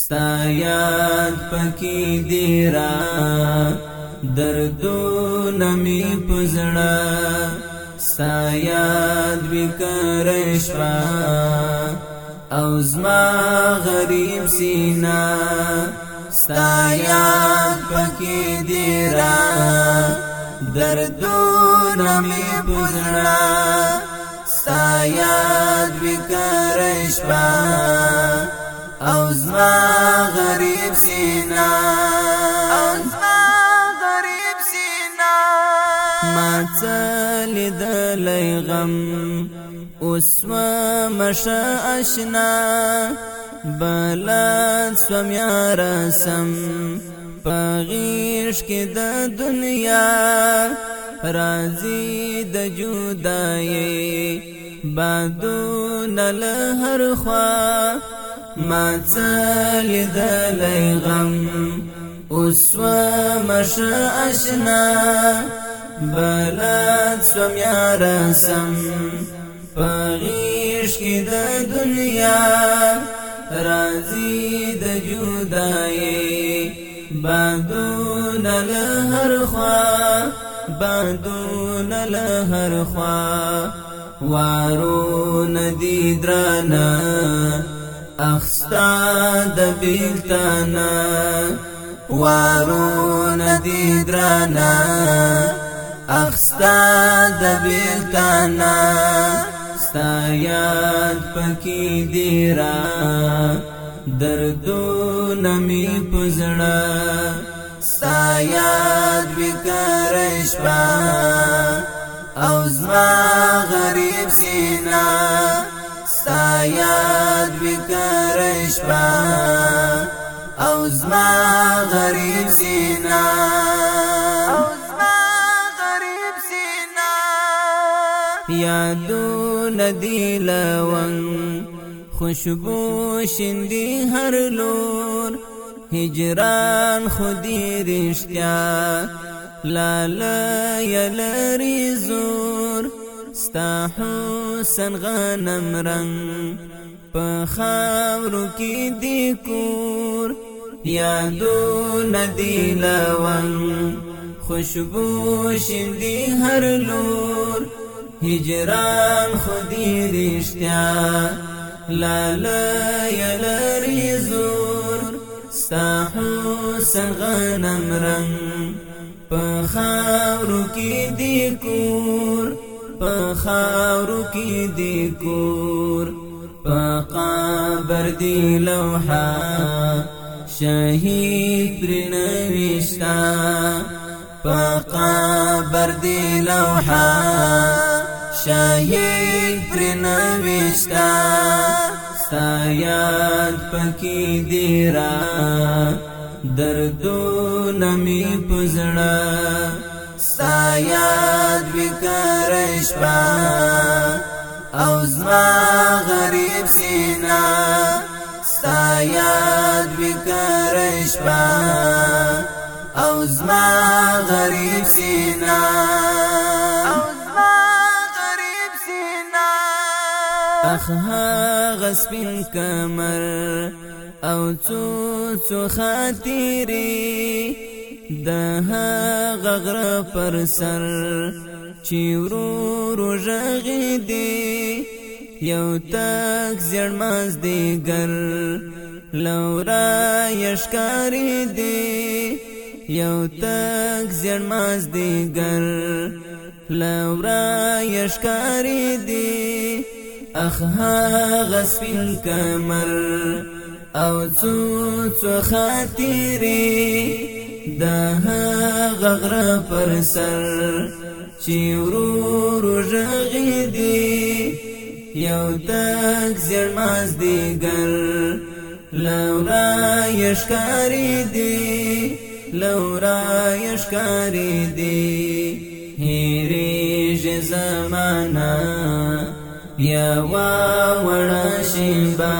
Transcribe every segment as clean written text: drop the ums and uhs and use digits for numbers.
ستا یاد پکی دیرا دردونه می پزړه ستا یاد وکړې شپه او زما غریب سینا ستا یاد پکی دیرا دردونه می پزړه ستا یاد وکړې شپه او زما غریب سینا ما څلیدلی غم اوس ومشه اشنا بلد سوم یاره سم په غیږ کې د دنیا راځي د جدایۍ بادونه له هر خوا ما څلیدلی غم اوس ومشه اشنا بلد سوم یاره سم په غیږ کې د دنیا راځي د جدایۍ بادونه له هر خوا بادونه له هر خوا وارونه دي درانه اخستا د بیلتانه وارونه دي درانه اخستا د بیلتانه ستا یاد پکی دیرا دردونه می پزړه ستا یاد وکړې شپه او زما غریب سینا ستا یاد وکړې شپه او زما غریب سینا یادونه دی لونګ خوشبو شندي هر لور هجران خودی رشتیا لاله یلری زور ستا حسن غنم رنگ په خاورو کې دی کور یادونه دی لونګ خوشبو شندي هر لور هجران خودی رشتیا لاله یلری زور ستا حسن غنم رنگ په خاورو کې دی کور په خاورو کې دی کور په قبر دی لوحه شهید پر نوشتا په قبر دی لوحه شهید پر نوشتا ستا یاد پکی دیرا دردونه می پزړه ستا یاد وکړې شپه او زما غریب سینا ستا یاد وکړې شپه او زما غریب سینا اخ هغه سپین کمر او څو خاطرې د هغه غره پر سر چې ورو ژغې دی یو تک زړ مازدیګر لورا یشکارې دی یو تک زړ مازدیګر لورا یشکارې دی اخ هغه سپین کمر او څو خاطرې د هغه غره پر سر چې ورو ژغې دی یو تک زړ مازدیګر لورا یشکارې دی لورا یشکارې دی هېرېږي زمانه یا وړه شیبه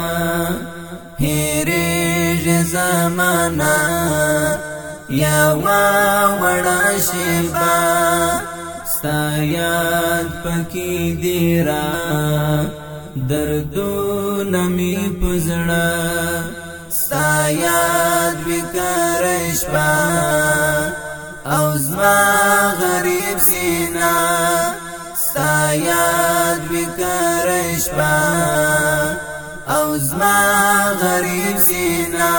هېرېږي زمانه یا وړه شیبه ستا یاد پکی دیرا دردونه می پزړه ستا یاد وکړی شپه او زما غریب سینا ستا یاد وکړی شپه او زما غریب سینا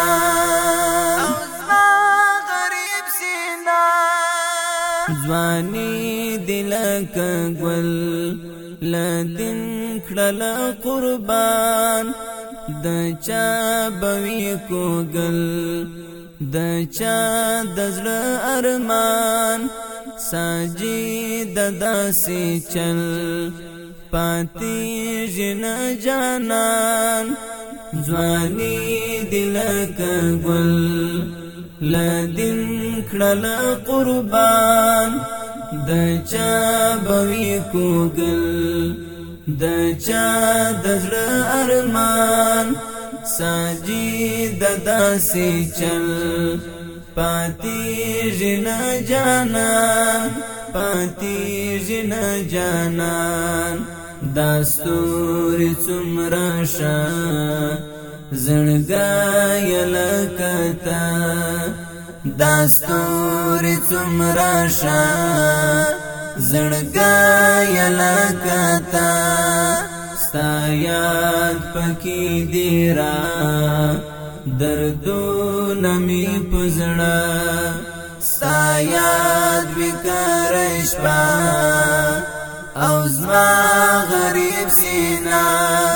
ځواني دلک ګل لدین کړل قربان د چا بوي کوګل د چا د زړه ارمان ساجد داسې چل پاتې جن جانان ځواني دلک ګل لدین کړل قربان د چا بوي کوګل د چا د زړه ارمان ساجد داسې چل پاتې جن جانان پاتې جن جانان داستوري څومره شا زړګای لکتا داستوري څومره شا زړګای لکتا ستا یاد پکې دی را دردونه مې په زړه ستا یاد وکړی شپه او زما غریب سینا